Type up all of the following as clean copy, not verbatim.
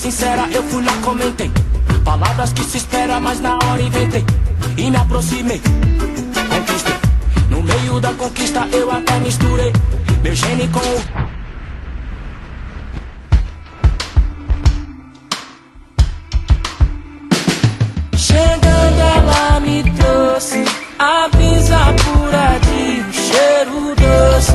sincera, eu fui lá, comentei palavras que se espera, mas na hora inventei e me aproximei, conquistei. No meio da conquista eu até misturei meu gene com o... Chegando ela me trouxe a brisa pura de um cheiro doce.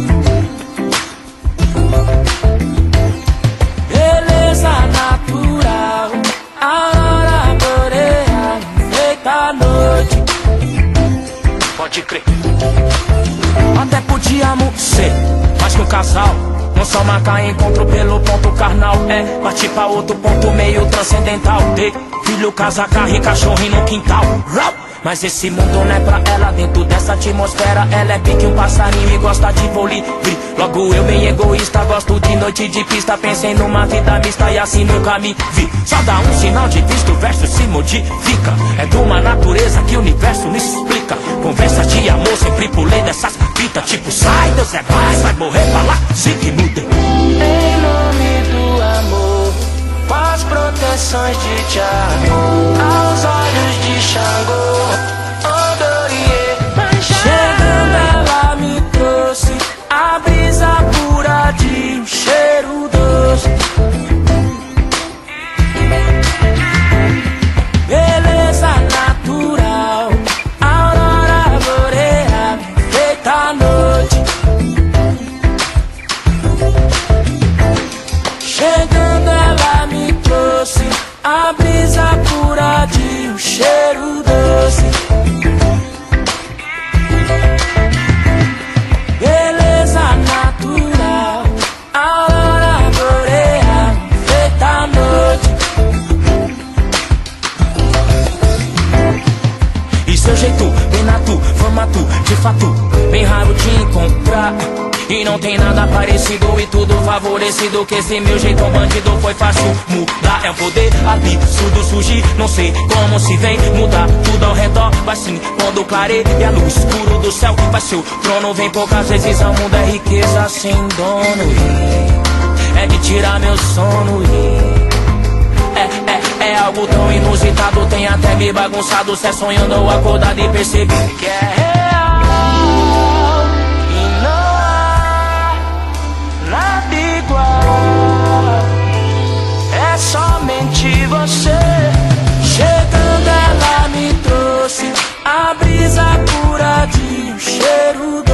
Beleza natural, aurora boreal, feita à noite. Pode crer. Até podíamos ser mais que um casal, não só marcar encontro pelo ponto carnal. É partir pra outro ponto meio transcendental. Ter filho, casa, carro e cachorrinho no quintal. Mas esse mundo não é pra ela. Dentro dessa atmosfera ela é pique um passarinho e gosta de voo livre. Logo eu bem egoísta, gosto de noite de pista. Pensei numa vida mista e assim nunca me vi. Só dá um sinal de vista, o verso se modifica. É de uma natureza que o universo me explica. Conversa de amor, sempre pulei dessas fitas. Tipo, sai, Deus é mais, vai morrer pra lá, se que mudem. Em nome do amor, com as proteções de Tiago, aos olhos de Xangô, Odorie. Chegando ela me trouxe a brisa pura de um cheiro doce. Beleza natural, aurora boreal, feita à noite. Chegando ela me trouxe a brisa pura de um cheiro doce. Beleza natural, aurora boreal, feita à noite. E seu jeito, bem natu, formatu, de fato, bem raro de encontrar. E não tem nada parecido e tudo favorecido. Que esse meu jeito bandido foi fácil mudar. É um poder absurdo surgir, não sei como se vem mudar tudo ao redor. Vai sim, quando clareia no escuro do céu, vai seu trono. Vem poucas vezes ao mundo, é riqueza sem dono. É de tirar meu sono. É algo tão inusitado, tem até me bagunçado. Cê sonhando ou acordado e percebi que é real. E não há nada igual, é somente você. Chegando ela me trouxe a brisa pura de um cheiro